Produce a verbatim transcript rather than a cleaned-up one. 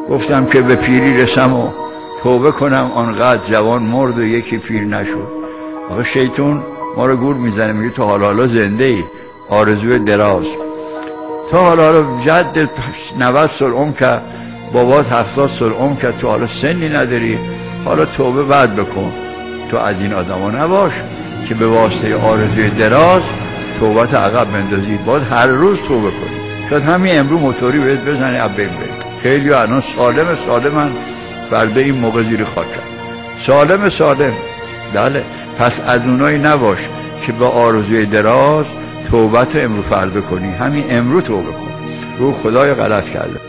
گفتم که به پیری رسم و توبه کنم آنقدر جوان مرد و یکی پیر نشد. آقا شیطون ما رو گول میزنه، میگه تو حالا حالا زنده ای، آرزوی دراز، تو حالا حالا جد نود سال عمر کرد، بابات هفتاد سال عمر کرد، تو حالا سنی نداری، حالا توبه بعد بکن. تو از این آدما نباش که به واسطه آرزوی دراز توبت عقب بندازی. باید هر روز توبه کنی. شاید همین امروز موتوری بهت بزنی اب بین بین. خیلی الان سالم سالمن، فردا این موقع زیر خاک کرد. سالم سالم. بله، پس از اونایی نباش که با آرزوی دراز توبت امروز فردا کنی. همین امروز توبه کن. رو خدای غلط کرده.